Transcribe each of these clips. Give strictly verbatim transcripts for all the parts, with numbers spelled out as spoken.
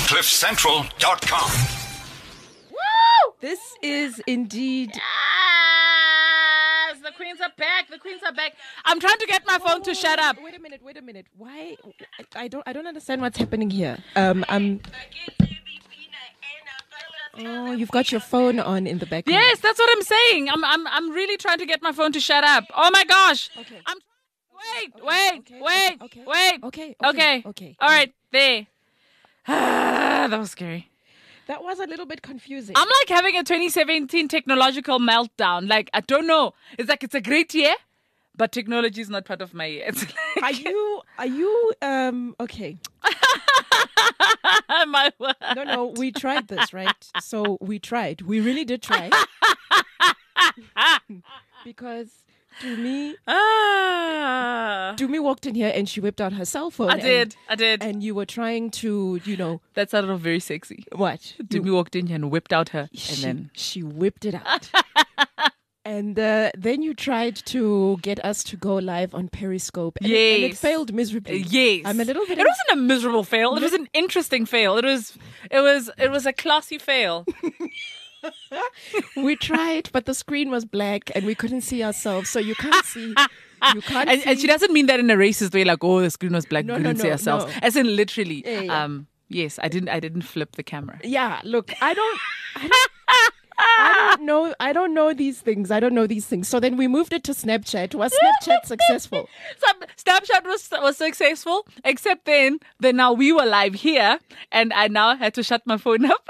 cliff central dot com. Woo! This is indeed... Yes! The queens are back. The queens are back. I'm trying to get my phone to shut up. Wait a minute, wait a minute. Why? I don't I don't understand what's happening here. Um, I'm... Oh, you've got your phone on in the background. Yes, that's what I'm saying. I'm I'm I'm really trying to get my phone to shut up. Oh my gosh. Okay. I'm Wait, Okay, wait, okay, wait, okay, wait. okay, Okay. okay, okay. All right, there. That was scary. That was a little bit confusing. I'm like having a twenty seventeen technological meltdown. Like, I don't know. It's like it's a great year, but technology is not part of my year. It's like, Are you, are you, um, okay. my word. No, no, we tried this, right? So we tried. We really did try. Because Dumi, Ah. Dumi walked in here and she whipped out her cell phone. I and- did. I did. And you were trying to, you know, That sounded very sexy. what? Dumi walked in here and whipped out her, and she, then she whipped it out. And uh, then you tried to get us to go live on Periscope. And, it, and it Yes. failed miserably. yes, I'm a little bit... It wasn't a miserable fail. It was an interesting fail. It was. It was. It was a classy fail. We tried, but the screen was black and we couldn't see ourselves. So you can't see... You can't and, see... and she doesn't mean that in a racist way, like, oh, the screen was black, No, we no, couldn't see no, ourselves. no. As in literally. Yeah, yeah. Um. Yes, I didn't. I didn't flip the camera. Yeah, look, I don't... I don't I don't know. I don't know these things. I don't know these things. So then we moved it to Snapchat. Was Snapchat successful? Some Snapchat was was successful, except then then now we were live here, and I now had to shut my phone up.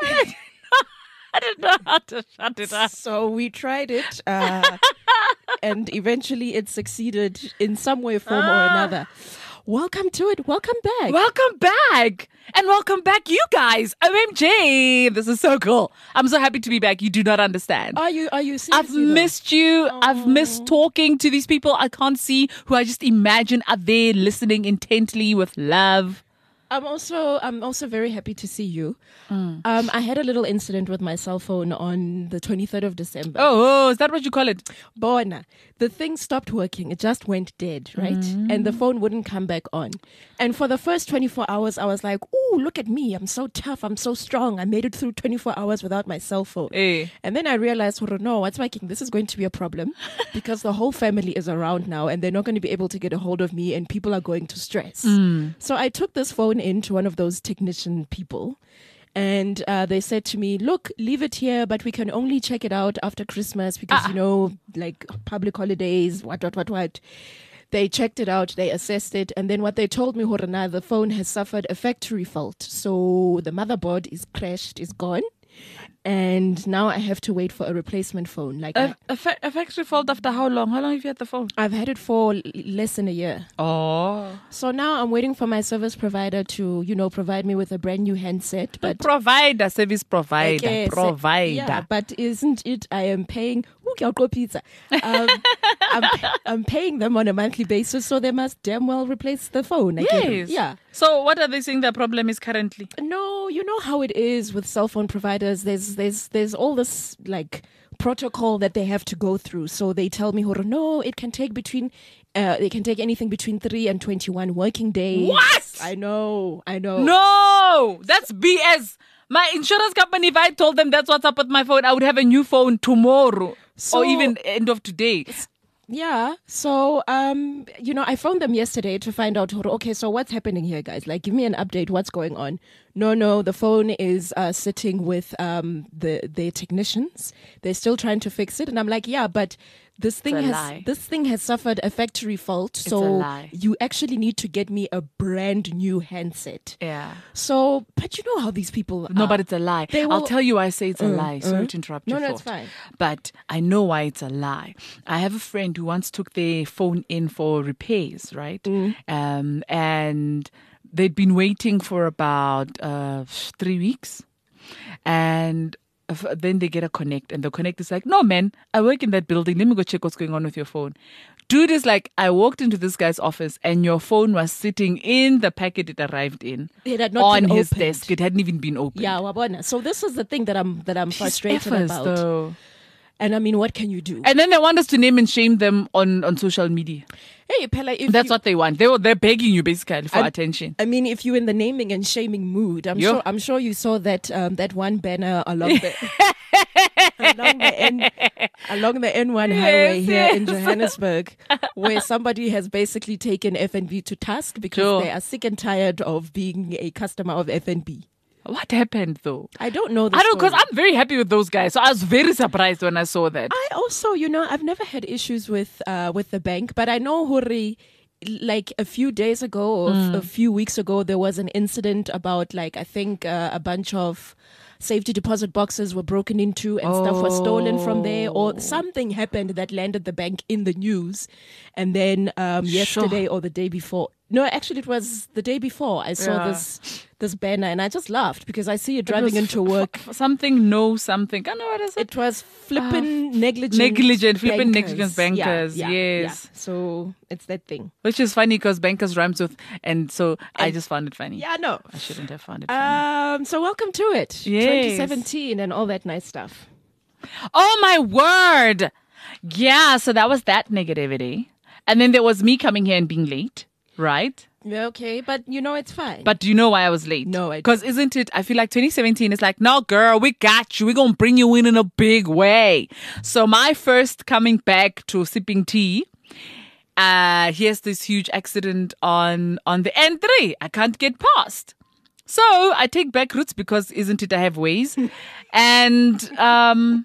I didn't know how to shut it up. So we tried it, uh, and eventually it succeeded in some way, form, or another. Welcome to it. Welcome back. Welcome back. And welcome back, you guys. O M G. This is so cool. I'm so happy to be back. You do not understand. Are you? Are you? I've seriously, though? missed you. I've missed talking to these people I can't see, who I just imagine are there listening intently with love. I'm also. I'm also very happy to see you. Mm. Um, I had a little incident with my cell phone on the twenty-third of December. Oh, oh, is that what you call it? Bona, the thing stopped working. It just went dead, right? Mm. And the phone wouldn't come back on. And for the first twenty-four hours, I was like, "Ooh, look at me! I'm so tough. I'm so strong. I made it through twenty-four hours without my cell phone." Eh. And then I realized, oh, no, what's making this is going to be a problem because the whole family is around now, and they're not going to be able to get a hold of me, and people are going to stress. Mm. So I took this phone in to one of those technician people. And uh, they said to me, look, leave it here, but we can only check it out after Christmas because, Ah. you know, like public holidays, what, what, what, what. They checked it out, they assessed it, and then what they told me, Horana, the phone has suffered a factory fault. So the motherboard is crashed, is gone. And now I have to wait for a replacement phone. Like A, a, fa- a factory fault after how long? How long have you had the phone? I, I've had it for l- less than a year. Oh. So now I'm waiting for my service provider to, you know, provide me with a brand new handset. But Provider, service provider, Okay, so- provider. yeah, but isn't it? I am paying. Ooh, Kyoko pizza. Um, I'm, I'm paying them on a monthly basis, so they must damn well replace the phone. I get it. Yes. Yeah. So what are they saying the problem is currently? No, you know how it is with cell phone providers. There's there's there's all this like protocol that they have to go through. So they tell me, Horo, no, it can take between. Uh, it can take anything between three and twenty-one working days. What? I know, I know. No, that's B S. My insurance company, if I told them that's what's up with my phone, I would have a new phone tomorrow So- or even end of today. Yeah. So, um, you know, I phoned them yesterday to find out, okay, so what's happening here, guys? Like, give me an update. What's going on? No, no, the phone is uh, sitting with um, the the technicians. They're still trying to fix it. And I'm like, yeah, but this thing a has lie. this thing has suffered a factory fault. a So lie. you actually need to get me a brand new handset. Yeah. So, but you know how these people No, are. but it's a lie. They I'll will- tell you why I say it's a Uh, lie. Sorry uh. to interrupt No, your no, it's thought. fine. But I know why it's a lie. I have a friend who once took their phone in for repairs, right? Mm. Um, and they'd been waiting for about uh, three weeks. And f- then they get a connect, and the connect is like, no, man, I work in that building. Let me go check what's going on with your phone. Dude is like, I walked into this guy's office and your phone was sitting in the packet it arrived in It had not on been his opened. desk. It hadn't even been opened. Yeah, wabona. So this is the thing that I'm that I'm These frustrated efforts, about. though. And I mean, what can you do? And then they want us to name and shame them on, on social media. Hey, Pella, if That's you, what they want. They were, they're begging you basically for I- attention. I mean, if you're in the naming and shaming mood, I'm Yo. sure I'm sure you saw that um, that one banner along the along the N along the N one highway Yes, here in yes. Johannesburg, where somebody has basically taken F N B to task because Sure. they are sick and tired of being a customer of F N B. What happened though? I don't know. The I don't, because story. I'm very happy with those guys. So I was very surprised when I saw that. I also, you know, I've never had issues with uh, with the bank, but I know Huri, like a few days ago or Mm. f- a few weeks ago, there was an incident about like I think uh, a bunch of safety deposit boxes were broken into and stuff was stolen from there, Oh. or something happened that landed the bank in the news. And then um, yesterday or the day before, no, actually it was the day before, I saw Yeah. this this banner and I just laughed because I see you driving was into f- work. f- something, no, something. I know what is it? It was flippin' negligent. Negligent, flippin' bankers. negligent bankers, Yeah, yeah, yes. yeah. So it's that thing. Which is funny because bankers rhymes with, and so I And- just found it funny. Yeah, no. I shouldn't have found it funny. Um. So welcome to it. Yes. twenty seventeen and all that nice stuff. Oh my word! Yeah, so that was that negativity. And then there was me coming here and being late, right? Yeah, okay, but you know it's fine. But do you know why I was late? No, I Because isn't it, I feel like twenty seventeen is like, no, girl, we got you. We're going to bring you in in a big way. So my first coming back to sipping tea, uh, here's this huge accident on, on the N three. I can't get past. So I take back routes because isn't it I have ways. And um,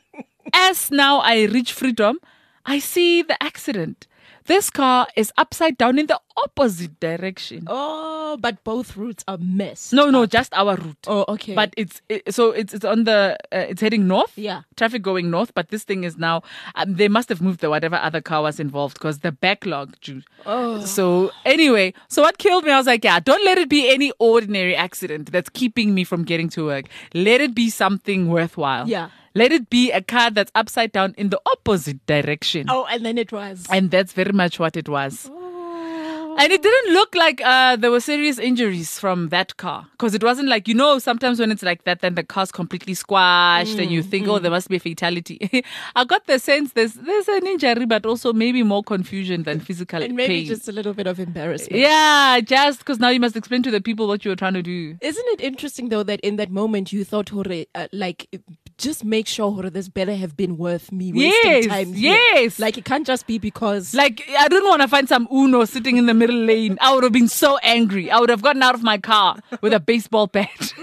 as now I reach freedom, I see the accident. This car is upside down in the opposite direction. oh, but both routes are messed. No, no, just our route. Oh, okay. But it's it, so it's it's on the uh, it's heading north. Yeah. Traffic going north, but this thing is now um, they must have moved the whatever other car was involved because the backlog. Dude. Oh. So anyway, so what killed me? I was like, yeah, don't let it be any ordinary accident that's keeping me from getting to work. Let it be something worthwhile. Yeah. Let it be a car that's upside down in the opposite direction. Oh, and then it was. And that's very much what it was. And it didn't look like uh, there were serious injuries from that car. Because it wasn't like, you know, sometimes when it's like that, then the car's completely squashed and you think, oh, there must be a fatality. I got the sense there's there's an injury, but also maybe more confusion than physical and maybe pain. just a little bit of embarrassment. Yeah, just because now you must explain to the people what you were trying to do. Isn't it interesting though that in that moment you thought, Hore, uh, like, just make sure Hore, this better have been worth me wasting Yes, time here. yes. Like it can't just be because. Like, I didn't want to find some Uno sitting in the middle lane. I would have been so angry. I would have gotten out of my car with a baseball bat.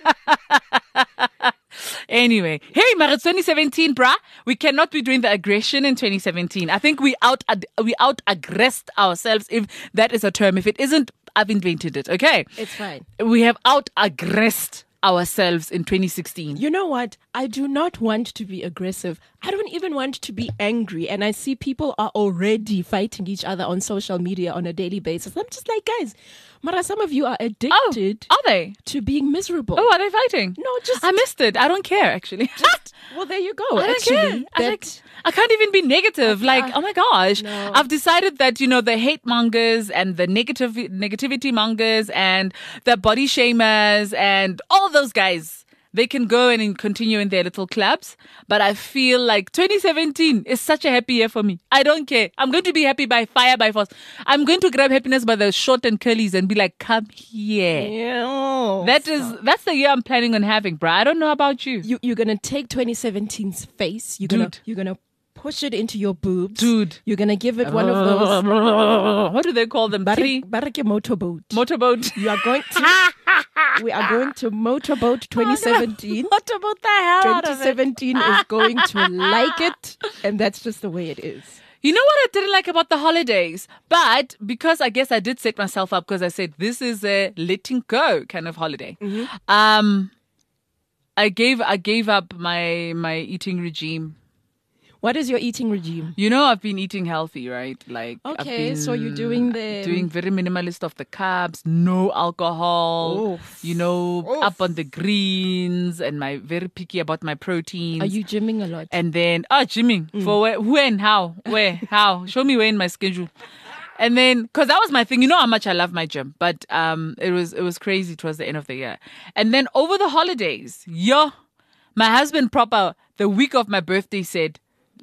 Anyway, hey, maar it's twenty seventeen, bruh. We cannot be doing the aggression in twenty seventeen. I think we out we out aggressed ourselves, if that is a term. If it isn't, I've invented it. Okay, It's fine. we have out aggressed ourselves in twenty sixteen. You know what? I do not want to be aggressive. I don't even want to be angry. And I see people are already fighting each other on social media on a daily basis. I'm just like, guys, Mara, some of you are Oh, addicted are they? to being miserable. Oh, are they fighting? No, just- I missed it. I don't care actually. Well, there you go. I don't Actually, care. I, that- like, I can't even be negative. Like, I- oh my gosh. No. I've decided that, you know, the hate mongers and the negative negativity mongers and the body shamers and all those guys, they can go and continue in their little clubs. But I feel like twenty seventeen is such a happy year for me. I don't care. I'm going to be happy by fire, by force. I'm going to grab happiness by the short and curlies and be like, come here. Yeah. That is, that's the year I'm planning on having, bruh. I don't know about you. you, you're gonna take twenty seventeen's face. You're gonna Dude. you're gonna push it into your boobs. Dude. You're gonna give it one of those What do they call them? Three barrack, barrack motorboat. motorboat. You are going to we are going to motorboat twenty seventeen. What about the hell out of twenty it? seventeen is going to like it, and that's just the way it is. You know what I didn't like about the holidays? But because I guess I did set myself up because I said this is a letting go kind of holiday. Um, I gave I gave up my my eating regime. What is your eating regime? You know, I've been eating healthy, right? Like, I've Okay, been so you're doing the- doing very minimalist of the carbs, no alcohol. Oof. You know, Oof. up on the greens, and my very picky about my proteins. Are you gymming a lot? And then, oh, gymming. Mm. For where, when, how, where, how? Show me where in my schedule. And then, because that was my thing. You know how much I love my gym. But um, it was it was crazy towards the end of the year. And then over the holidays, yo, my husband proper, the week of my birthday said,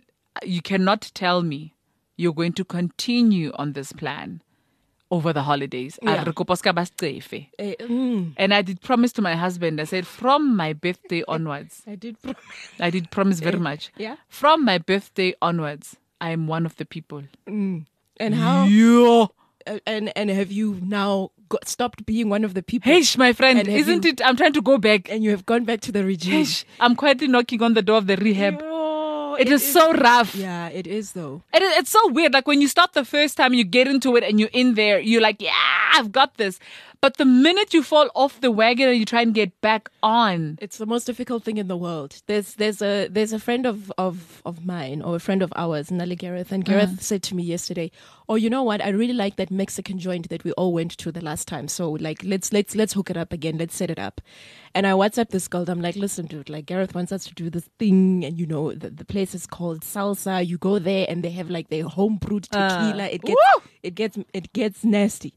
you cannot tell me you're going to continue on this plan over the holidays. Yeah. A re kopa o ska ba strefe. Eh, mm, And I did promise to my husband. I said, from my birthday onwards, I did promise. I did promise very much. Yeah. From my birthday onwards, I am one of the people. And how? Yeah. uh, and and have you now got, stopped being one of the people? Hey, my friend, And have isn't you- it? I'm trying to go back. And you have gone back to the regime. Hey, I'm quietly knocking on the door of the rehab. Yo, It is so rough. Yeah, it is though. It, it's so weird. Like when you start the first time, you get into it and you're in there, you're like, yeah, I've got this. But the minute you fall off the wagon and you try and get back on, It's the most difficult thing in the world. There's there's a there's a friend of of, of mine or a friend of ours, Nali Gareth, and Gareth said to me yesterday, "Oh, you know what? I really like that Mexican joint that we all went to the last time. So like let's let's let's hook it up again. Let's set it up." And I WhatsApp this girl. I'm like, "Listen, dude, like Gareth wants us to do this thing, and you know the, the place is called Salsa. You go there and they have like their home brewed tequila. it gets woo! it gets it gets nasty."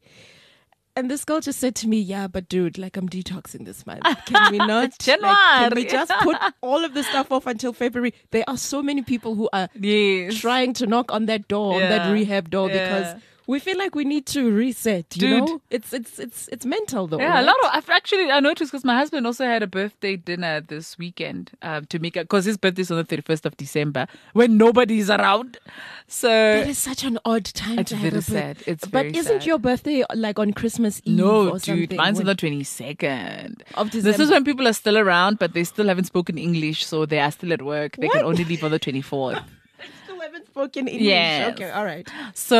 And this girl just said to me, "Yeah, but dude, like I'm detoxing this month. Can we not? Like, can we January. just put all of the stuff off until February?" There are so many people who are yes. trying to knock on that door, on Yeah. that rehab door, Yeah. because we feel like we need to reset. You Dude. know, it's it's it's it's mental though. Yeah, right? a lot of. I've actually I noticed because my husband also had a birthday dinner this weekend uh, to make it because his birthday's on the thirty-first of December when nobody's around. So That is such an odd time It's to have very a birth- sad. It's but very isn't sad. your birthday like on Christmas Eve no, or dude, something? mine's on when- the twenty-second. Of This is December. when people are still around, but they still haven't spoken English, so they are still at work. They can What? only leave on the twenty-fourth. Still haven't spoken English. Yes. Okay, all right.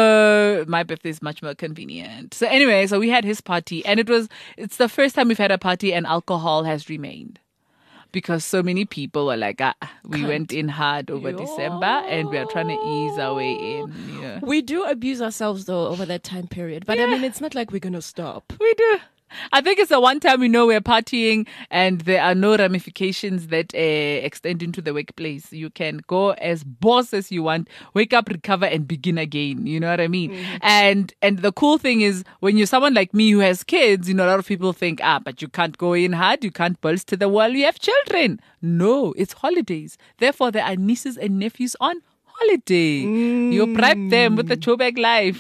So my birthday is much more convenient. So anyway, so we had his party, and it was it's the first time we've had a party and alcohol has remained. Because so many people were like, ah, we Can't. went in hard over Yo. December and we are trying to ease our way in. Yeah. We do abuse ourselves though over that time period, but I mean, it's not like we're gonna stop. We do. I think it's the one time we know we're partying and there are no ramifications that uh, extend into the workplace. You can go as boss as you want, wake up, recover, and begin again. You know what I mean? Mm-hmm. And and the cool thing is when you're someone like me who has kids, you know, a lot of people think, ah, but you can't go in hard, you can't burst to the wall, you have children. No, it's holidays. Therefore, there are nieces and nephews on holiday. You bribe them with the Joburg life.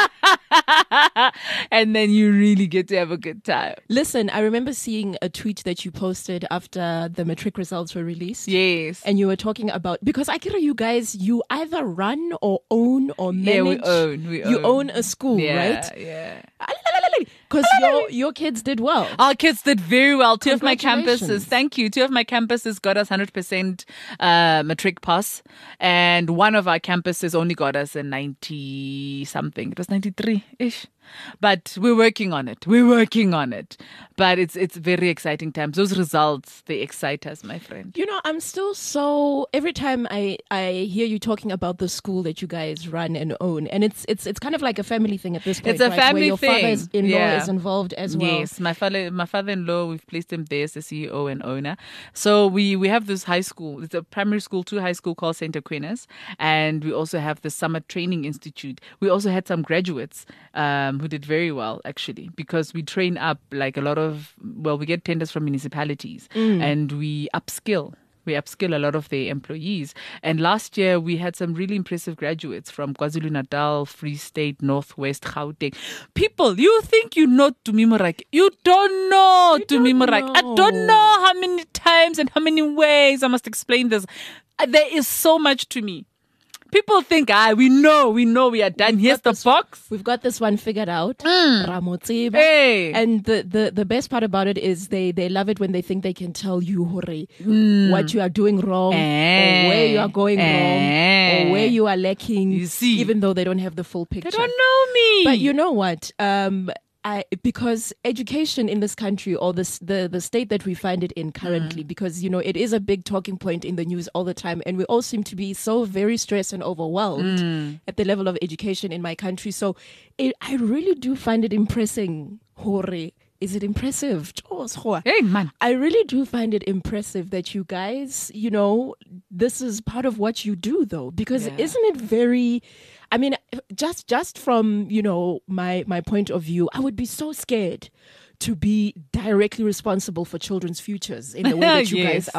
And then you really get to have a good time. Listen, I remember seeing a tweet that you posted after the matric results were released. Yes. And you were talking about, because Akira, you guys, you either run or own or manage. Yeah, we own. We You own. own a school, yeah, right? Yeah. Because your, your kids did well. Our kids did very well. Two of my Congratulations. campuses, thank you. Two of my campuses got us one hundred percent uh, matric pass. And one of our campuses only got us a ninety something. It was ninety-three-ish. But we're working on it. We're working on it. But it's it's very exciting times. Those results, they excite us, my friend. You know, I'm still so every time I, I hear you talking about the school that you guys run and own, and it's it's it's kind of like a family thing at this point. It's a right? family where your thing. father-in-law Yeah. is involved as well. Yes, my father, my father-in-law, we've placed him there as the C E O and owner. So we we have this high school. It's a primary school, two high school called Saint Aquinas, and we also have the Summer Training Institute. We also had some graduates um, who did very well, actually, because we train up like a lot of. Well, we get tenders from municipalities, and we upskill. We upskill a lot of their employees. And last year, we had some really impressive graduates from KwaZulu-Natal, Free State, Northwest, Gauteng. People, you think you know Tumi Morak. You don't know Tumi don't Morak. I know. don't know how many times and how many ways I must explain this. Uh, There is so much to me. People think, ah, we know, we know we are done. Here's got the this- box. We've got this one figured out. Ramotsebe. Hey. And the, the, the best part about it is they, they love it when they think they can tell you hore, what you are doing wrong, Eh. or where you are going Eh. wrong, or where you are lacking, You see. even though they don't have the full picture. They don't know me. But you know what? Um, I, because education in this country, or this, the the state that we find it in currently, because you know it is a big talking point in the news all the time, and we all seem to be so very stressed and overwhelmed at the level of education in my country. So, it, I really do find it impressing. Hore, is it impressive? Hey, man. I really do find it impressive that you guys, you know, this is part of what you do, though, because Yeah. isn't it very? I mean, just just from you know my my point of view, I would be so scared to be directly responsible for children's futures in the way that you Yes. guys are.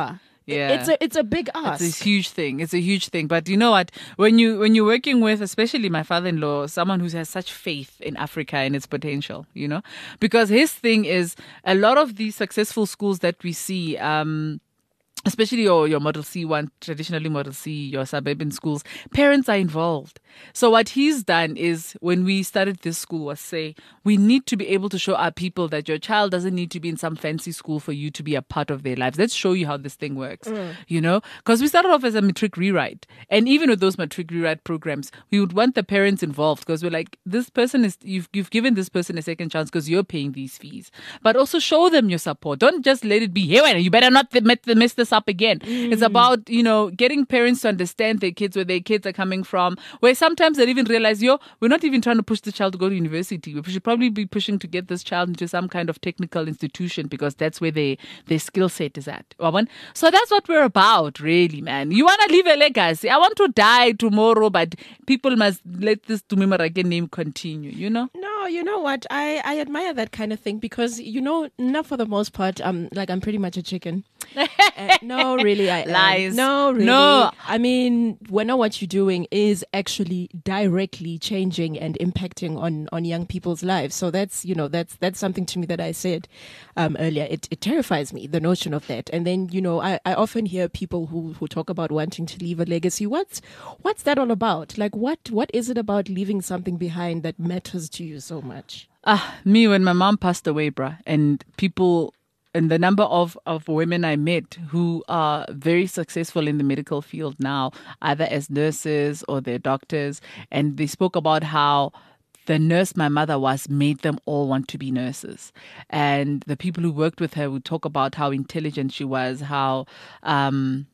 Yeah. It's a it's a big ask. It's a huge thing. It's a huge thing. But you know what? When you when you're working with, especially my father-in-law, someone who has such faith in Africa and its potential, you know, because his thing is a lot of these successful schools that we see. Um, Especially your, your Model C one, traditionally Model C, your suburban schools, parents are involved. So what he's done is when we started this school was say, we need to be able to show our people that your child doesn't need to be in some fancy school for you to be a part of their lives. Let's show you how this thing works, mm. you know, because we started off as a matric rewrite. And even with those matric rewrite programs, we would want the parents involved because we're like, this person is, you've, you've given this person a second chance because you're paying these fees, but also show them your support. Don't just let it be, hey, wait, you better not mess this up again. Mm. It's about, you know, getting parents to understand their kids, where their kids are coming from, where sometimes they even realize, yo, we're not even trying to push the child to go to university. We should probably be pushing to get this child into some kind of technical institution because that's where they, their skill set is at. So that's what we're about, really, man. You want to leave a legacy. I want to die tomorrow, but people must let this Tumimarake name continue, you know? No, you know what? I, I admire that kind of thing because, you know, not for the most part, um, like I'm pretty much a chicken. uh, no, really. I, Lies. Um, no, really. No. I mean, we know what you're doing is actually directly changing and impacting on, on young people's lives. So that's, you know, that's that's something to me that I said um, earlier. It, it terrifies me, the notion of that. And then, you know, I, I often hear people who, who talk about wanting to leave a legacy. What's what's that all about? Like, what what is it about leaving something behind that matters to you so much? Ah, me, when my mom passed away, bruh, and people... And the number of, of women I met who are very successful in the medical field now, either as nurses or they're doctors, and they spoke about how the nurse my mother was made them all want to be nurses. And the people who worked with her would talk about how intelligent she was, how, um,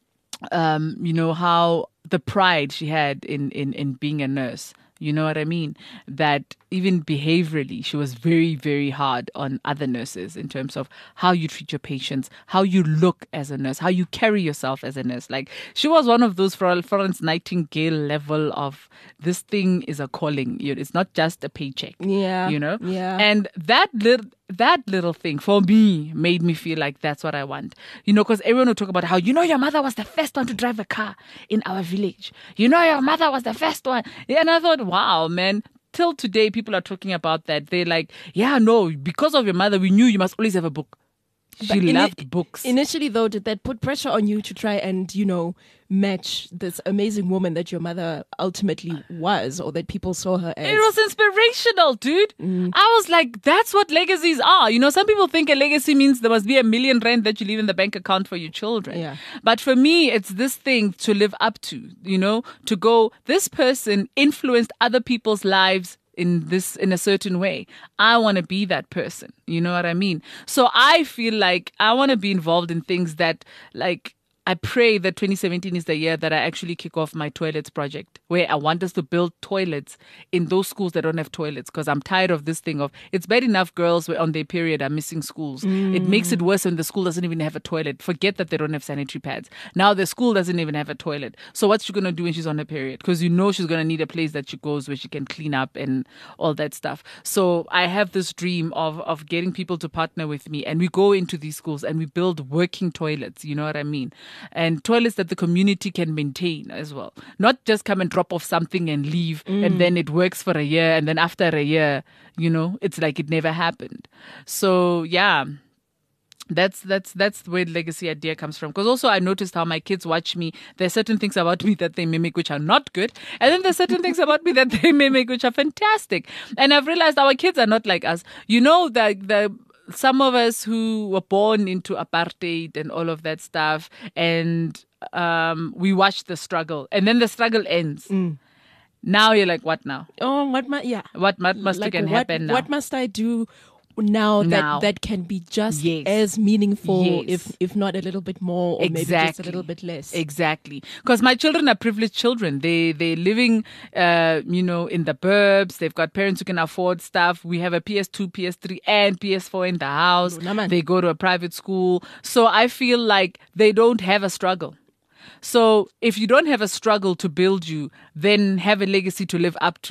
um, you know, how the pride she had in, in, in being a nurse. You know what I mean? That even behaviorally, she was very, very hard on other nurses in terms of how you treat your patients, how you look as a nurse, how you carry yourself as a nurse. Like, she was one of those Florence Nightingale level of this thing is a calling. It's not just a paycheck. Yeah. You know? Yeah. And that little... That little thing for me made me feel like that's what I want. You know, because everyone would talk about how, you know, your mother was the first one to drive a car in our village. You know, your mother was the first one. And I thought, wow, man, till today, people are talking about that. They're like, yeah, no, because of your mother, we knew you must always have a book. She But ini- loved books. Initially, though, did that put pressure on you to try and, you know, match this amazing woman that your mother ultimately was, or that people saw her as? It was inspirational, dude. Mm. I was like, that's what legacies are. You know, some people think a legacy means there must be a million rand that you leave in the bank account for your children. Yeah. But for me, it's this thing to live up to, you know, to go, this person influenced other people's lives in this, in a certain way. I want to be that person. You know what I mean? So I feel like I want to be involved in things that, like, I pray that twenty seventeen is the year that I actually kick off my toilets project, where I want us to build toilets in those schools that don't have toilets, because I'm tired of this thing of, it's bad enough girls were on their period are missing schools. Mm. It makes it worse when the school doesn't even have a toilet. Forget that they don't have sanitary pads. Now the school doesn't even have a toilet. So what's she going to do when she's on her period? Because you know she's going to need a place that she goes where she can clean up and all that stuff. So I have this dream of, of getting people to partner with me, and we go into these schools and we build working toilets. You know what I mean? And toilets that the community can maintain as well. Not just come and drop off something and leave, mm. and then it works for a year, and then after a year, you know, it's like it never happened. So yeah, that's that's that's where the legacy idea comes from. Because also I noticed how my kids watch me. There's certain things about me that they mimic which are not good, and then there's certain things about me that they mimic which are fantastic. And I've realized our kids are not like us. You know, the the some of us who were born into apartheid and all of that stuff, and um, we watch the struggle, and then the struggle ends. Mm. Now you're like, what now? Oh, what mu- yeah. What, what must like can what, happen now? What must I do now, now. that that can be just yes. as meaningful, yes. if if not a little bit more, or exactly. maybe just a little bit less? Exactly. Because my children are privileged children. They, they're living, uh, you know, in the burbs. They've got parents who can afford stuff. We have a P S two, P S three, and P S four in the house. No, they go to a private school. So I feel like they don't have a struggle. So if you don't have a struggle to build you, then have a legacy to live up to.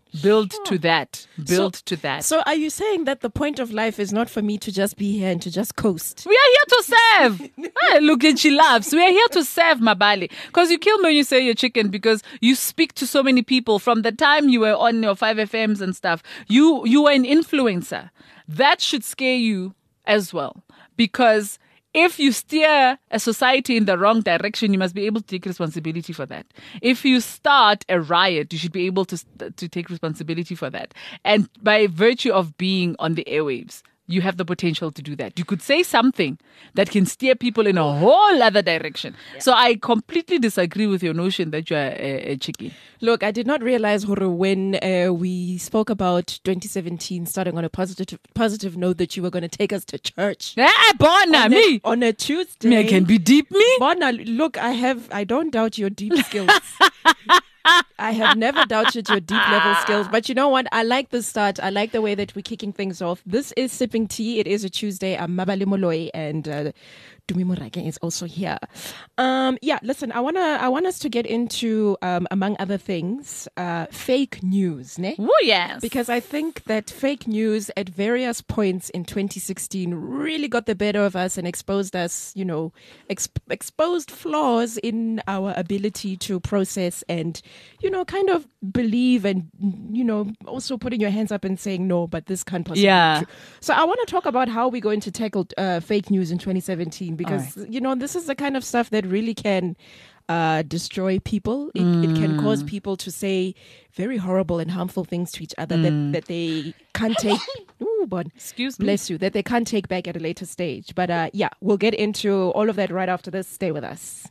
Build to that. Build So- to that. So are you saying that the point of life is not for me to just be here and to just coast? We are here to serve. Hey, look, and she laughs. We are here to serve, Mabali. Because you kill me when you say you're chicken because you speak to so many people from the time you were on your five F Ms and stuff. You you were an influencer. That should scare you as well. Because if you steer a society in the wrong direction, you must be able to take responsibility for that. If you start a riot, you should be able to to take responsibility for that. And by virtue of being on the airwaves, you have the potential to do that. You could say something that can steer people in a whole other direction. Yeah. So I completely disagree with your notion that you're a, a chickie. Look, I did not realize, Horo, when uh, we spoke about twenty seventeen starting on a positive positive note that you were going to take us to church. Eh, Bona, on me. A, on a Tuesday. Me, I can be deep, me. Bona, look, I have, I don't doubt your deep skills. I have never doubted your deep level skills. But you know what? I like the start. I like the way that we're kicking things off. This is Sipping Tea. It is a Tuesday. I'm Mabali Moloi and uh, Dumi Morake is also here. Um, yeah, listen, I wanna I want us to get into, um, among other things, uh, fake news, ne? Oh, yes. Because I think that fake news at various points in twenty sixteen really got the better of us and exposed us, you know, exp- exposed flaws in our ability to process and, you know, kind of believe and, you know, also putting your hands up and saying, no, but this can't possibly Yeah. be true. So I want to talk about how we're going to tackle uh, fake news in twenty seventeen because, All right. you know, this is the kind of stuff that really can uh, destroy people. It, it can cause people to say very horrible and harmful things to each other that, that they can't take. Ooh, bon. Excuse me. Bless you. That they can't take back at a later stage. But uh, yeah, we'll get into all of that right after this. Stay with us.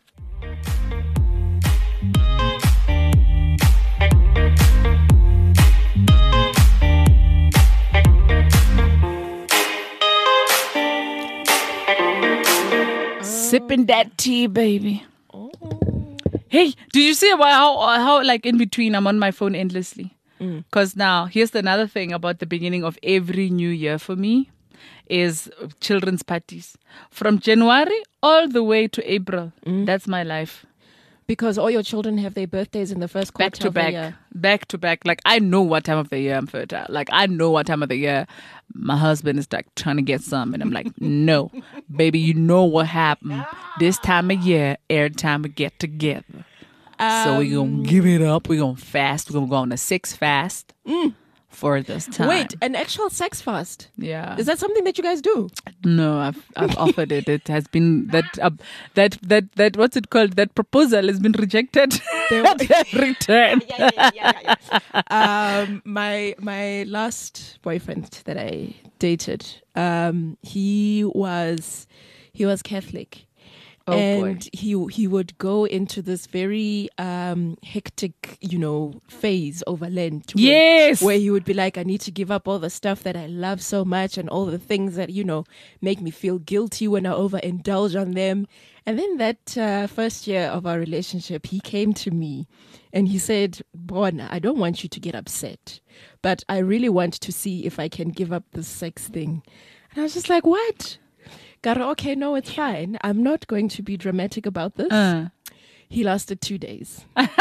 Sipping that tea, baby. Hey, did you see about how how like in between I'm on my phone endlessly? Because now here's another thing about the beginning of every new year for me is children's parties from January all the way to April. That's my life. Because all your children have their birthdays in the first quarter Back to of the back, year. back to back. Like I know what time of the year I'm fertile. Like I know what time of the year my husband is like trying to get some, and I'm like, no, baby, you know what happened this time of year. Every time we get together, so we gonna give it up. We gonna fast. We gonna go on a six fast for this time. Wait, an actual sex fast? yeah. Is that something that you guys do? No, I've I've offered it. It has been that uh, that that that what's it called? That proposal has been rejected at every turn. yeah, yeah, yeah, yeah, yeah. um, my my last boyfriend that I dated, um, he was he was Catholic. Oh, and boy. he he would go into this very um, hectic, you know, phase over Lent. Where, Yes. where he would be like, I need to give up all the stuff that I love so much and all the things that, you know, make me feel guilty when I overindulge on them. And then that uh, first year of our relationship, he came to me and he said, Bona, I don't want you to get upset, but I really want to see if I can give up this sex thing. And I was just like, what? Gara, okay, no, it's fine. I'm not going to be dramatic about this. Uh. He lasted two days.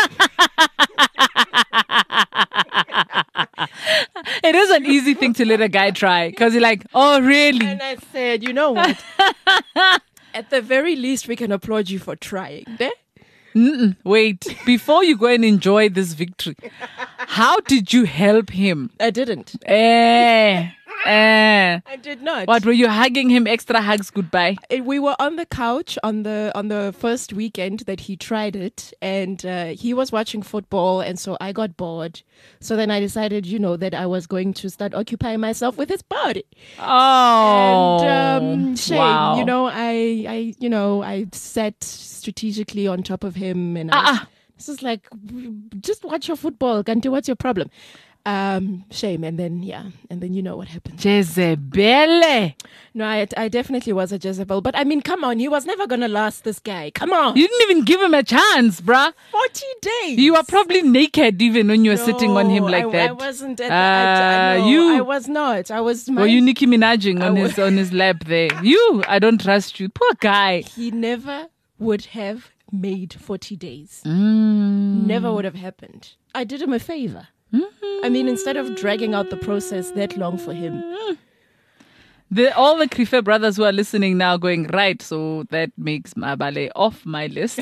It is an easy thing to let a guy try because you're like, oh, really? And I said, you know what? At the very least, we can applaud you for trying. Eh? Mm-mm. Wait, before you go and enjoy this victory, how did you help him? I didn't. Eh, eh. I did not. What, were you hugging him extra hugs goodbye? It- we were on the couch on the on the first weekend that he tried it, and uh, he was watching football, and so I got bored. So then I decided, you know, that I was going to start occupying myself with his body. Oh, And um, shame, wow. you know, I, I, you know, I sat strategically on top of him, and I was, Ah, this is like, just watch your football, Kanti. What's your problem? Um, shame, and then yeah, and then you know what happened. Jezebel. No, I, I definitely was a Jezebel, but I mean, come on, he was never gonna last. This guy, come on, You didn't even give him a chance, bruh. forty days. You were probably naked even when you were sitting on him No, like I, that. I wasn't. At the, I, Uh, no, you- I was not. I was. Were you Nicki Minajing on I his on his lap there? You, I don't trust you. Poor guy. He never would have made forty days. Mm. Never would have happened. I did him a favor. I mean, instead of dragging out the process that long for him. The, all the Krife brothers who are listening now going, right, so that makes Mabale off my list.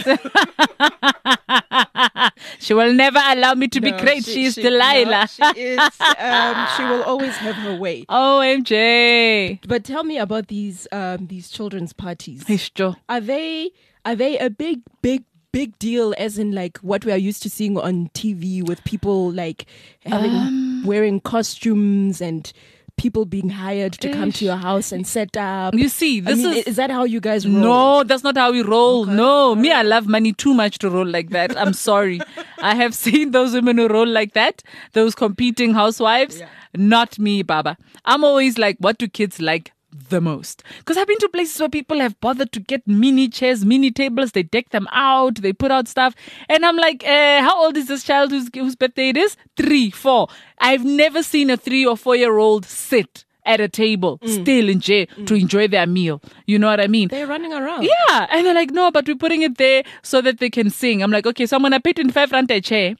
She will never allow me to be No, great. she- She, is she- Delilah. no, she is. Um, she will always have her way. O M J. But tell me about these um, these children's parties. Hishjo. Are they are they a big big big deal? As in, like what we are used to seeing on T V with people like having Um, wearing costumes and people being hired to come to Ish. your house and set up. You see, I this mean, is... is that how you guys roll? No, that's not how we roll. Okay. No, me, I love money too much to roll like that. I'm sorry. I have seen those women who roll like that, those competing housewives. Yeah. Not me, Baba. I'm always like, what do kids like the most? Because I've been to places where people have bothered to get mini chairs, mini tables. They deck them out. They put out stuff. And I'm like, uh, how old is this child whose, whose birthday it is? Three, four. I've never seen a three or four year old sit at a table, still in jail, to enjoy their meal. You know what I mean? They're running around. Yeah. And they're like, no, but we're putting it there so that they can sing. I'm like, okay, so I'm going to put in five rand a chair,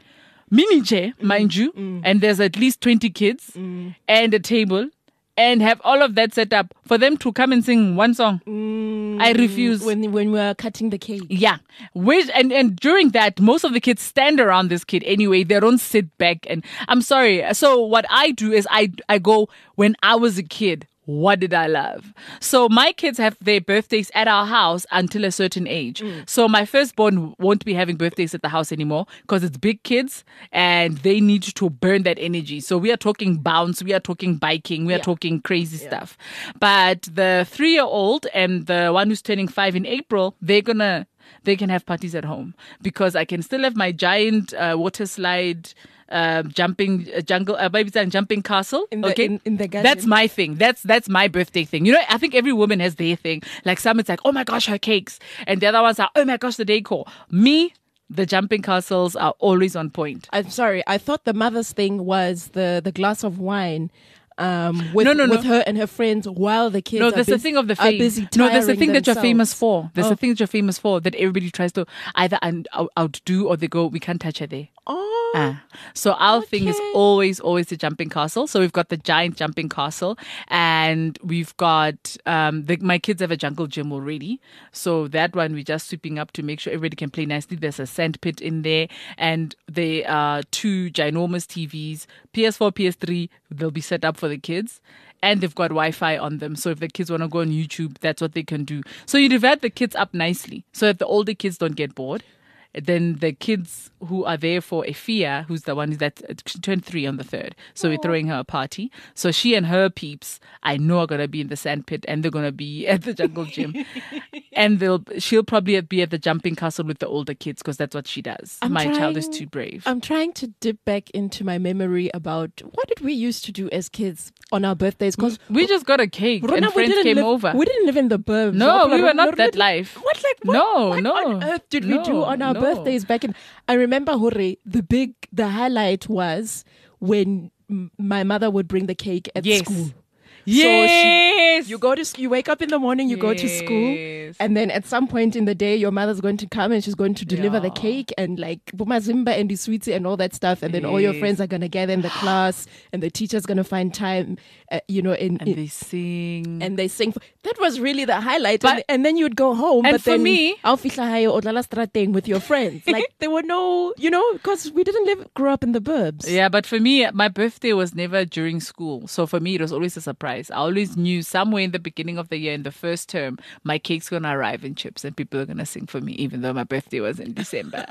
mini chair, mind you, and there's at least twenty kids and a table, and have all of that set up for them to come and sing one song. I refuse. When when we're cutting the cake. Yeah. Which, and, and during that, most of the kids stand around this kid anyway. They don't sit back. And I'm sorry. So what I do is I, I go, when I was a kid, what did I love? So my kids have their birthdays at our house until a certain age. So my firstborn won't be having birthdays at the house anymore because it's big kids and they need to burn that energy. So we are talking bounce, we are talking biking, we are Yeah. talking crazy stuff. But the three-year-old and the one who's turning five in April, they're gonna they can have parties at home because I can still have my giant uh, water slide. Uh, jumping uh, jungle, uh, baby and jumping castle. In the- okay, in- in the garden. That's my thing. That's that's my birthday thing. You know, I think every woman has their thing. Like some, it's like, oh my gosh, her cakes, and the other ones are, oh my gosh, the decor. Me, the jumping castles are always on point. I'm sorry. I thought the mother's thing was the the glass of wine. Um, with, No, no, no. with her and her friends while the kids No, are, there's bus- a thing of the are fame. busy No, there's a tiring thing that you're themselves. famous for. There's Oh. a thing that you're famous for that everybody tries to either un- out- outdo or they go, we can't touch her there. Oh, Ah. So our thing is okay. always, always the jumping castle. So we've got the giant jumping castle, and we've got um, the, my kids have a jungle gym already. So that one we're just sweeping up to make sure everybody can play nicely. There's a sand pit in there, and there are two ginormous T Vs, P S four, P S three. They'll be set up for the kids. And they've got Wi-Fi on them. So if the kids want to go on YouTube, that's what they can do. So you divide the kids up nicely so that the older kids don't get bored. Then the kids who are there for Efia, who's the one that she turned three on the third. So we're throwing her a party. So she and her peeps, I know, are going to be in the sand pit and they're going to be at the jungle gym. And they'll she'll probably be at the jumping castle with the older kids because that's what she does. I'm My child is trying- too brave. I'm trying to dip back into my memory about what did we used to do as kids on our birthdays? Because we just got a cake and friends came live, over. We didn't live in the burbs. No, Or- we were not or- that life. What like what, No, what no. on earth did we do No, on our no. birthdays back in? I remember, Hore, the big the highlight was when m- my mother would bring the cake at Yes. school. Yes. You go to sc- you wake up in the morning, you go to school, Yes. and then at some point in the day, your mother's going to come and she's going to deliver the Yeah. cake and like Bumazimba and the sweetie and all that stuff, and then all your Yes. friends are gonna gather in the class, and the teacher's gonna find time, uh, you know, in, and in they sing. and they sing. For, that was really the highlight, But- and, and then you'd go home. and but for then, me- I'll fihla hayo o dlala strateng with your friends. Like there were no, you know, because we didn't live grow up in the burbs. Yeah, but for me, my birthday was never during school. So for me, it was always a surprise. I always knew somewhere in the beginning of the year, in the first term, my cake's going to arrive in chips and people are going to sing for me, even though my birthday was in December.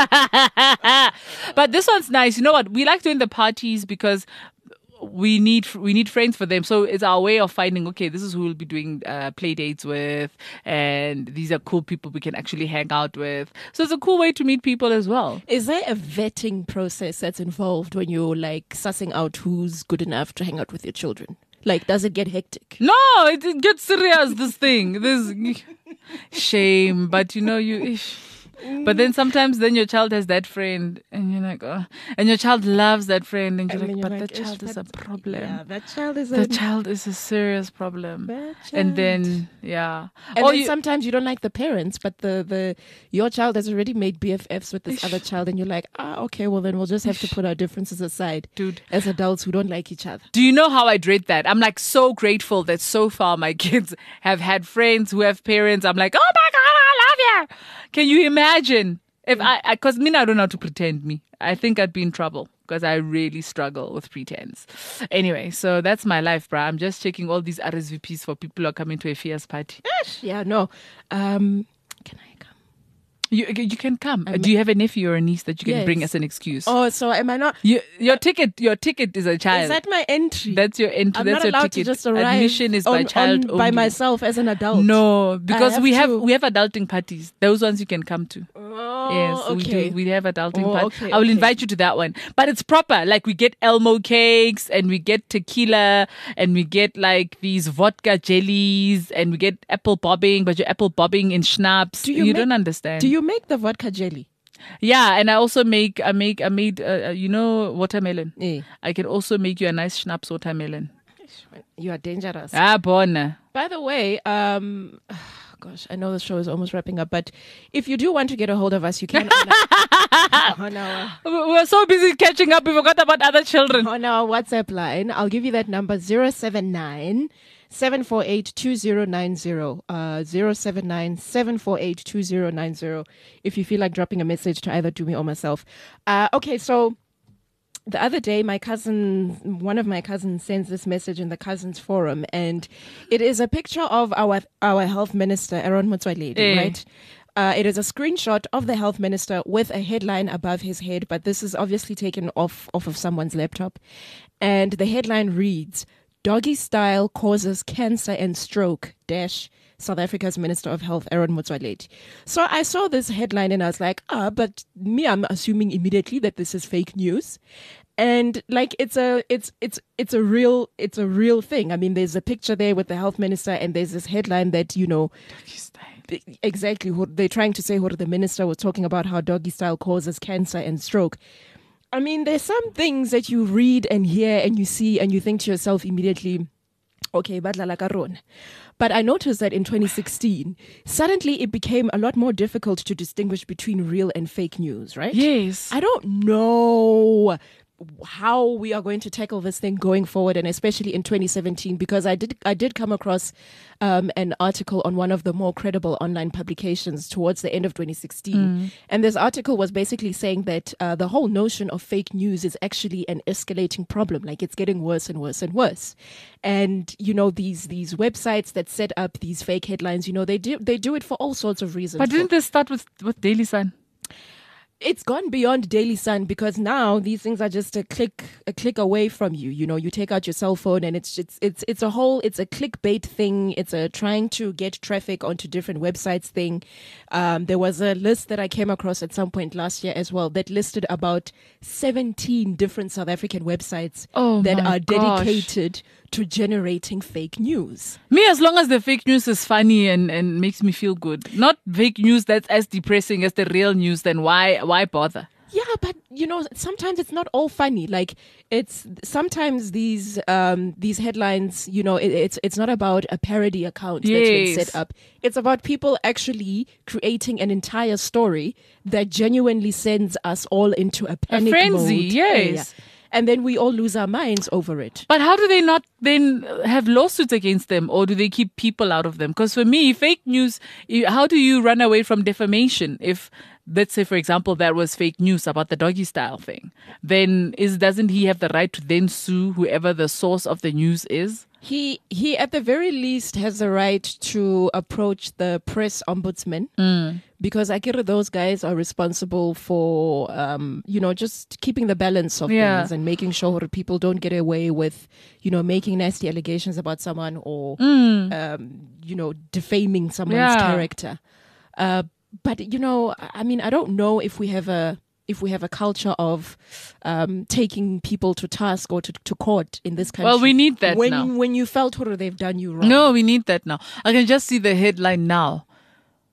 But this one's nice. You know what? We like doing the parties because we need we need friends for them. So it's our way of finding, okay, this is who we'll be doing uh, play dates with, and these are cool people we can actually hang out with. So it's a cool way to meet people as well. Is there a vetting process that's involved when you're like sussing out who's good enough to hang out with your children? Like, does it get hectic? No, it, it gets serious, this thing. This shame, but you know, you ish. But then sometimes then your child has that friend and you're like, oh, and your child loves that friend and you're And like, then but you're that like, "Ish, child is a but- problem. Yeah, that child is The a child is a serious problem. bad And child. then, yeah. And Or then you- sometimes you don't like the parents, but the, the your child has already made B F Fs with this other child, and you're like, ah, okay, well then we'll just have to put our differences aside, Dude. as adults who don't like each other. Do you know how I dread that? I'm like so grateful that so far my kids have had friends who have parents. I'm like, oh my God, I love you. Can you imagine? If I, because me, I don't know how to pretend me. I think I'd be in trouble because I really struggle with pretense. Anyway, so that's my life, bruh. I'm just checking all these R S V Ps for people who are coming to a fierce party. Yeah, no. Um, can I come? You you can come. Do you have a nephew or a niece that you can Yes. bring as an excuse? Oh, so am I not? You, your ticket, your ticket is a child. Is that my entry? That's your entry. I'm That's not your allowed ticket. to just arrive Admission is on, by child on, only. by myself as an adult. No, because have we have to- we have adulting parties. Those ones you can come to. Oh, Yes, we okay. do. We have adulting Oh, parties. okay, I will okay. invite you to that one. But it's proper. Like we get Elmo cakes and we get tequila and we get like these vodka jellies and we get apple bobbing, but you're apple bobbing in schnapps. Do you you make- don't understand. Do you make the vodka jelly? Yeah, and I also make I make I made uh, uh, you know watermelon. Eh. I can also make you a nice schnapps watermelon. You are dangerous. Ah, bon. By the way, um, gosh, I know the show is almost wrapping up, but if you do want to get a hold of us, you can on our, on our, We're so busy catching up, we forgot about other children. on our WhatsApp line. I'll give you that number zero seven nine seven four eight two zero nine zero. Uh, zero seven nine seven four eight two zero nine zero. If you feel like dropping a message to either Dumi or myself. Uh, okay, so. The other day, my cousin, one of my cousins sends this message in the cousins forum, and it is a picture of our our health minister, Aaron Motsoaledi, Eh. right? Uh, it is a screenshot of the health minister with a headline above his head, but this is obviously taken off, off of someone's laptop. And the headline reads, Doggy Style Causes Cancer and Stroke, dash, South Africa's Minister of Health, Aaron Motsoaledi. So I saw this headline and I was like, ah, but me, I'm assuming immediately that this is fake news. And like it's a it's it's it's a real it's a real thing. I mean, there's a picture there with the health minister, and there's this headline that, you know, exactly what they're trying to say. What the minister was talking about, how doggy style causes cancer and stroke. I mean, there's some things that you read and hear and you see and you think to yourself immediately, okay, badla karon. But I noticed that in twenty sixteen, suddenly it became a lot more difficult to distinguish between real and fake news, right? Yes. I don't know how we are going to tackle this thing going forward, and especially in twenty seventeen, because I did I did come across um, an article on one of the more credible online publications towards the end of twenty sixteen, Mm. and this article was basically saying that uh, the whole notion of fake news is actually an escalating problem. Like, it's getting worse and worse and worse, and you know, these these websites that set up these fake headlines, you know, they do they do it for all sorts of reasons. But For- didn't this start with, with Daily Sun? it's gone beyond Daily Sun, because now these things are just a click a click away from you. You know, you take out your cell phone and it's it's it's it's a whole it's a clickbait thing. It's a trying to get traffic onto different websites thing. Um, there was a list that I came across at some point last year as well that listed about seventeen different South African websites Oh that my are gosh. dedicated to generating fake news. Me, as long as the fake news is funny and, and makes me feel good. Not fake news that's as depressing as the real news, then why why bother? Yeah, but you know, sometimes it's not all funny. Like, it's sometimes these um these headlines, you know, it, it's it's not about a parody account that's been Yes. set up. It's about people actually creating an entire story that genuinely sends us all into a panic frenzy, mode. yes. Yeah. And then we all lose our minds over it. But how do they not then have lawsuits against them, or do they keep people out of them? Because for me, fake news, you- how do you run away from defamation if, let's say, for example, that was fake news about the doggy style thing? Then is doesn't he have the right to then sue whoever the source of the news is? He he at the very least has the right to approach the press ombudsman, because I get those guys are responsible for um you know, just keeping the balance of Yeah. things and making sure that people don't get away with, you know, making nasty allegations about someone, or um you know, defaming someone's Yeah. character. Uh, but you know, I I mean, I don't know if we have a if we have a culture of um, taking people to task or to, to court in this country. Well, we need that when, now. When you felt, or they've done you wrong. No, we need that now. I can just see the headline now.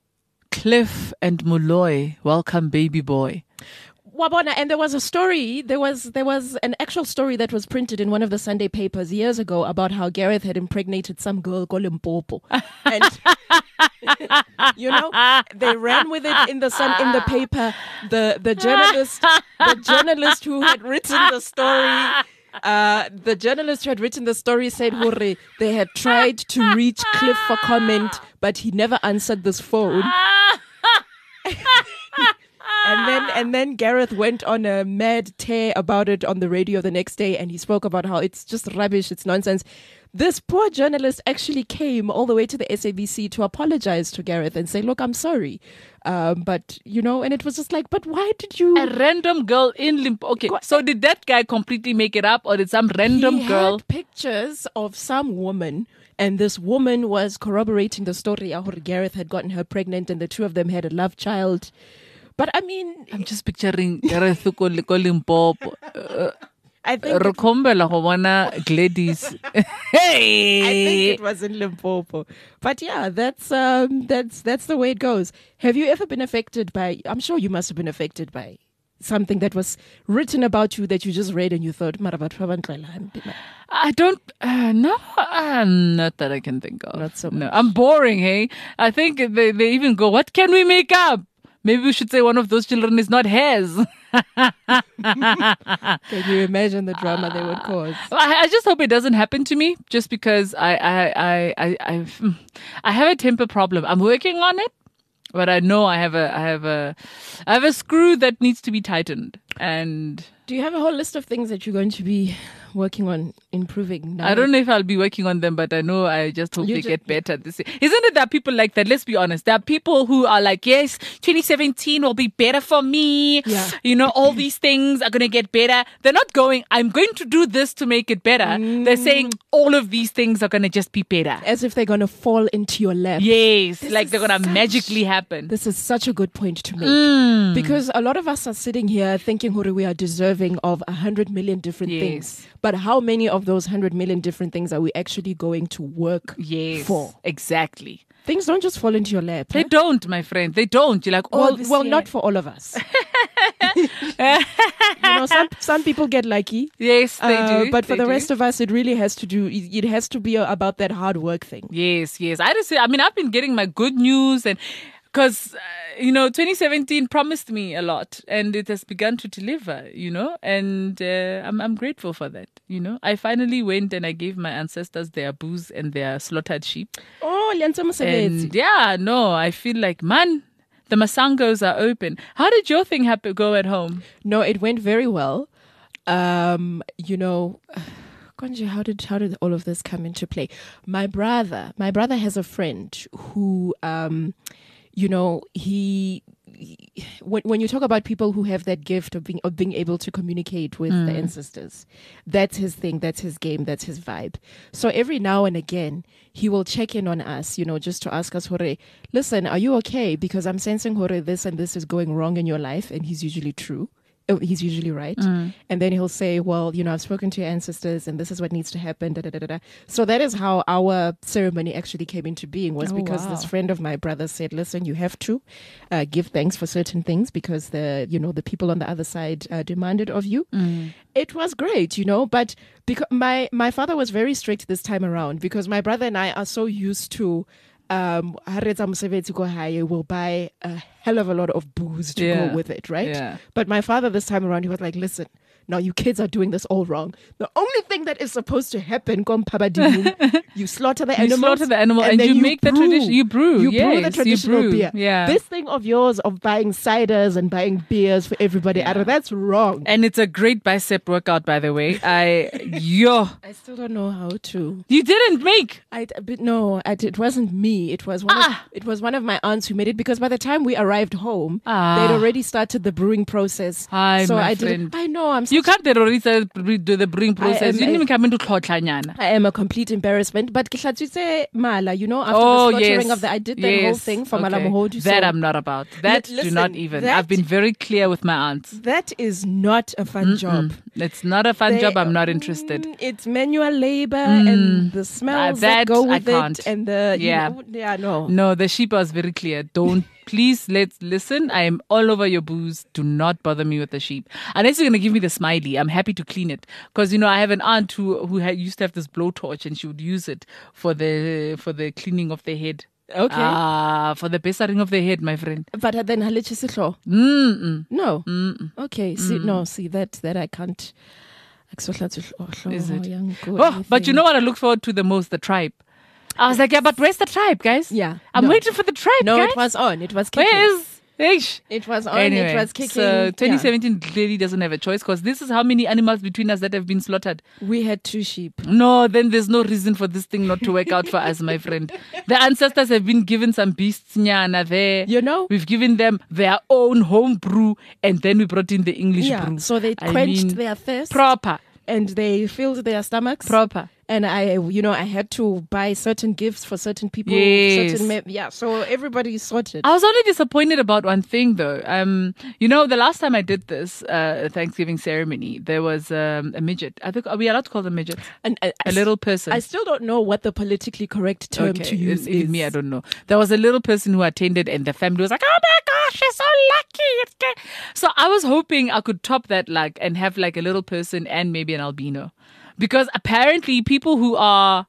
Cliff and Molloy, welcome baby boy. Wabona, and there was a story, there was there was an actual story that was printed in one of the Sunday papers years ago about how Gareth had impregnated some girl called Limpopo. And you know, they ran with it in the sun in the paper. The the journalist the journalist who had written the story uh, the journalist who had written the story said Hore, they had tried to reach Cliff for comment, but he never answered this phone. And then and then Gareth went on a mad tear about it on the radio the next day, and he spoke about how it's just rubbish, it's nonsense. This poor journalist actually came all the way to the S A B C to apologize to Gareth and say, look, I'm sorry. Um, but, you know, and it was just like, but why did you... A random girl in Limpopo. Okay, so did that guy completely make it up, or did some random he girl... had pictures of some woman, and this woman was corroborating the story how Gareth had gotten her pregnant, and the two of them had a love child. But I mean... I'm just picturing Gareth ko Limpopo. Uh, I think it, Gladys. Hey! I think it was in Limpopo. But yeah, that's um that's that's the way it goes. Have you ever been affected by, I'm sure you must have been affected by something that was written about you that you just read and you thought, I don't, uh, no, uh, not that I can think of. Not so much. No, I'm boring, hey? I think they, they even go, what can we make up? Maybe we should say one of those children is not his. Can you imagine the drama they would cause? I, I just hope it doesn't happen to me, just because I I I I I've, I have a temper problem. I'm working on it, but I know I have a I have a I have a screw that needs to be tightened. And do you have a whole list of things that you're going to be working on improving now? I don't know if I'll be working on them, but I know I just hope You they just- get better. This Isn't it that people like that? Let's be honest. There are people who are like, yes, twenty seventeen will be better for me. Yeah. You know, all these things are going to get better. They're not going, I'm going to do this to make it better. They're saying all of these things are going to just be better. As if they're going to fall into your lap. Yes, This like is they're going to such- magically happen. This is such a good point to make. Mm. Because a lot of us are sitting here thinking, Hore, we are deserving of a hundred million different Yes. things. But how many of those hundred million different things are we actually going to work Yes, for? exactly. Things don't just fall into your lap. They huh? don't, my friend. They don't. You're like, oh, Well, this well year- not for all of us. You know, some some people get lucky. Yes, they uh, do. But for they the do. rest of us, it really has to do. It has to be about that hard work thing. Yes, yes. I just say, I mean, I've been getting my good news, and because, uh, you know, twenty seventeen promised me a lot, and it has begun to deliver, you know, and uh, I'm, I'm grateful for that, you know. I finally went and I gave my ancestors their booze and their slaughtered sheep. Oh, Lianzo Mosebetsi. And yeah, no, I feel like, man, the Masangos are open. How did your thing happen, go at home? No, it went very well. Um, you know, Konji, how did how did all of this come into play? My brother, my brother has a friend who, um, you know, he. he- When when you talk about people who have that gift of being of being able to communicate with the ancestors, that's his thing, that's his game, that's his vibe. So every now and again, he will check in on us, you know, just to ask us, Hore, listen, are you okay? Because I'm sensing, Hore, this and this is going wrong in your life, and he's usually true. Oh, he's usually right. And then he'll say, well, you know, I've spoken to your ancestors and this is what needs to happen. Da, da, da, da, da. So that is how our ceremony actually came into being, was Oh, because wow. this friend of my brother said, listen, you have to uh, give thanks for certain things because the, you know, the people on the other side uh, demanded of you. It was great, you know, but because my, my father was very strict this time around because my brother and I are so used to um, Haretsa Mosebetsi ko hae will buy a hell of a lot of booze to Yeah. go with it, right? Yeah. But my father this time around, he was like, listen, now you kids are doing this all wrong. The only thing that is supposed to happen, kom pabadimu, you slaughter the You animals. slaughter the animal and then you make the brew. tradition- you brew, You brew yes, the you traditional brew, beer. yeah. This thing of yours of buying ciders and buying beers for everybody, I don't- that's wrong. And it's a great bicep workout, by the way. I, yo, I still don't know how to. you didn't make. I but no, I, it wasn't me. It was one. Ah. Of, it was one of my aunts who made it because by the time we arrived home, Ah. they'd already started the brewing process. Hi, so my I friend. didn't. I know. I'm. You such- can't already do the brewing process. am You didn't a- even come into Tlhotlhanyana. I am a complete embarrassment. But Kihlatsutse Mala, you know, after Oh, the slaughtering yes. of the, I did that whole Yes. thing for Okay. Malamohodu. That so I'm not about. That Li- do listen, not even. that- I've been very clear with my aunts. that is not a fun job. It's not a fun They- job. I'm not interested. Mm, It's manual labor and the smells that, that go I with can't. it, and the you Yeah. know, yeah, no. No, the sheep was very clear. Don't, please, let's listen. I am all over your booze. Do not bother me with the sheep. Unless you're going to give me the smiley, I'm happy to clean it. Because, you know, I have an aunt who, who had, used to have this blowtorch and she would use it for the, for the cleaning of the head. Okay. Ah, for the pestering of the head, my friend. But then halichi sihlo. Mm-mm. No. Mm-mm. Okay. See, no. See that that I can't. Is it? Young, Oh, but you know what I look forward to the most? The tribe. I was like, yeah, but where's the tribe, guys? Yeah. I'm no. waiting for the tribe, No, guys. it was on. It was kicking. Where is... Ish. It was on. Anyway, it was kicking. so yeah. twenty seventeen clearly doesn't have a choice because this is how many animals between us that have been slaughtered. We had two sheep. No, then there's no reason for this thing not to work out for us, my friend. The ancestors have been given some beasts nyana there. You know? We've given them their own home brew and then we brought in the English Yeah. brew. So they I quenched mean, their thirst Proper. and they filled their stomachs. Proper. And I, you know, I had to buy certain gifts for certain people. Yes. Certain, me- yeah. So everybody is sorted. I was only disappointed about one thing though. Um, you know, the last time I did this uh, Thanksgiving ceremony, there was um, a midget. I think, are we allowed to call them midgets? And I, I A little person. I still don't know what the politically correct term Okay, to use even is. me, I don't know. There was a little person who attended, and the family was like, "Oh my gosh, you're so lucky!" It's good." So I was hoping I could top that luck and have like a little person and maybe an albino, because apparently people who are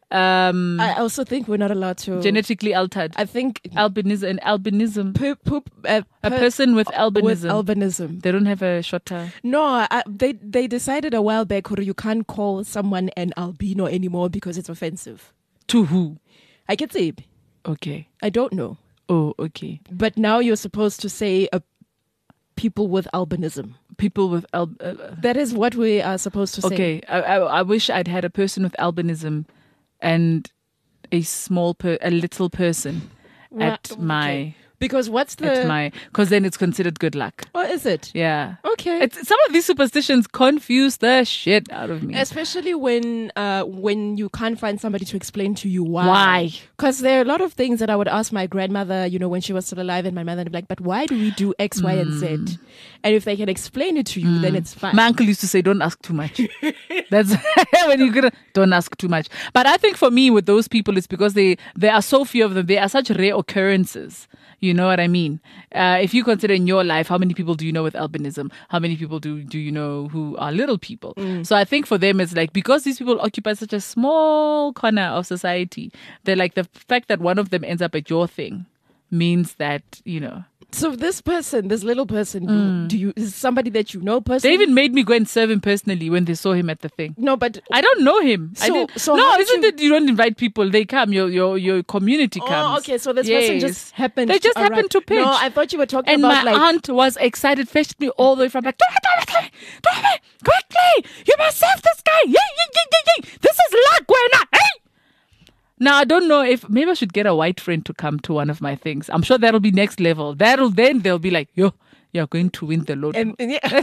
um, I also think we're not allowed to. genetically altered, I think albinism, and albinism, poop, poop, uh, a per- person with with albinism, albinism. they don't have a shorter. No, I, they they decided a while back that you can't call someone an albino anymore because it's offensive. To who? I can say, Okay. I don't know, Oh, okay. but now you're supposed to say uh, people with albinism. People with al. Uh, That is what we are supposed to say. Okay, I, I, I wish I'd had a person with albinism and a small, per, a little person Wha- at my, okay. Because what's the? at my, because then it's considered good luck. Oh, is it? Yeah. Okay. It's, some of these superstitions confuse the shit out of me. Especially when uh, when you can't find somebody to explain to you why. Why? Because there are a lot of things that I would ask my grandmother, you know, when she was still alive, and my mother would be like, but why do we do X, Y, and Z? And if they can explain it to you, then it's fine. My uncle used to say, "Don't ask too much." That's when you're gonna don't ask too much. But I think for me, with those people, it's because they there are so few of them. They are such rare occurrences. You know what I mean? Uh, if you consider in your life, how many people do you know with albinism? How many people do do you know who are little people? So I think for them, it's like because these people occupy such a small corner of society, they're like the fact that one of them ends up at your thing means that you know. So this person, this little person, do, do you is somebody that you know They personally? even made me go and serve him personally when they saw him at the thing. No, but I don't know him. I So- didn't- so no, how did isn't you- it you don't invite people? They come. Your your your community comes. oh, okay. So this person Yes. just happened. They just to arrive. happened to pitch. No, I thought you were talking And about my like. aunt was excited, fetched me all the way from like, don't don't don't don't don't quickly! You must serve this guy! Yay, yay, yay, yay, yay! This is luck, Gwena! Hey! Now I don't know if maybe I should get a white friend to come to one of my things. I'm sure that'll be next level. That'll then they'll be like, yo, you're going to win the lotto. and, and yeah.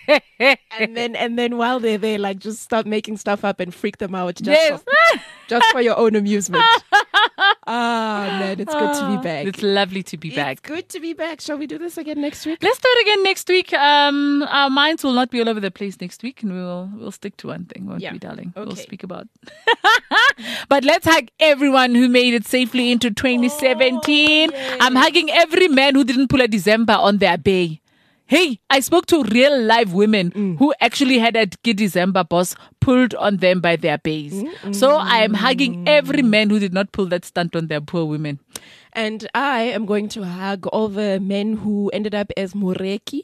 and then and then while they're there, like just start making stuff up and freak them out just, Yes. for, just for your own amusement. Ah man, it's good to be back. It's lovely to be It's back. good to be back. Shall we do this again next week? Let's do it again next week. Um, our minds will not be all over the place next week, and we'll we'll stick to one thing, won't Yeah. we, darling? We'll Okay. speak about. But let's hug everyone who made it safely into twenty seventeen. yay. I'm hugging every man who didn't pull a December on their bay. Hey, I spoke to real live women who actually had a good December boss pulled on them by their bays. So I am hugging every man who did not pull that stunt on their poor women. And I am going to hug all the men who ended up as Moreki.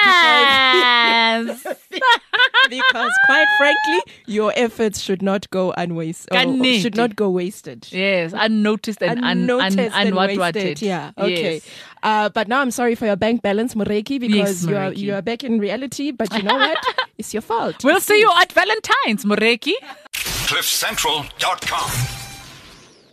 Yes. Because quite frankly, your efforts should not go unwasted. Kannete. Should not go wasted. Yes, unnoticed and un, un, Unnoticed and unwhat- wasted. whatted. Yeah. Okay. Yes. Uh, but now I'm sorry for your bank balance, Moreki, because Yes, you are Moreki. you are back in reality. But you know what? It's your fault. We'll see you at Valentine's, Moreki. cliff central dot com